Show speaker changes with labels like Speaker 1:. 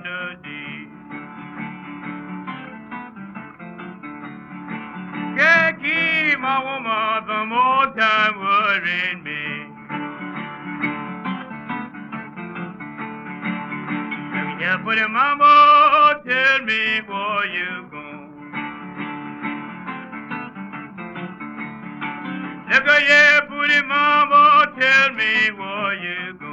Speaker 1: melody. Can't keep my woman the more time worrying me. Yeah, but mama, tell me where you gone. Look, yeah, pretty mama, tell me where you gone.